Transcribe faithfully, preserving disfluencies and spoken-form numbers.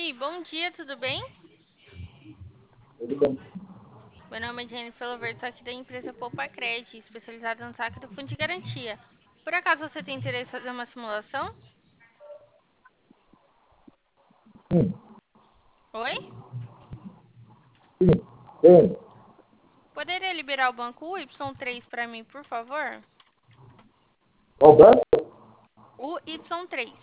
Oi, bom dia, tudo bem? Tudo bem. Meu nome é Jennifer Louver, sou aqui da empresa Poupa Cred, especializada no saque do Fundo de Garantia. Por acaso você tem interesse em fazer uma simulação? Sim, Oi? sim, tem. Poderia liberar o banco U Y três para mim, por favor? Qual banco? U Y três.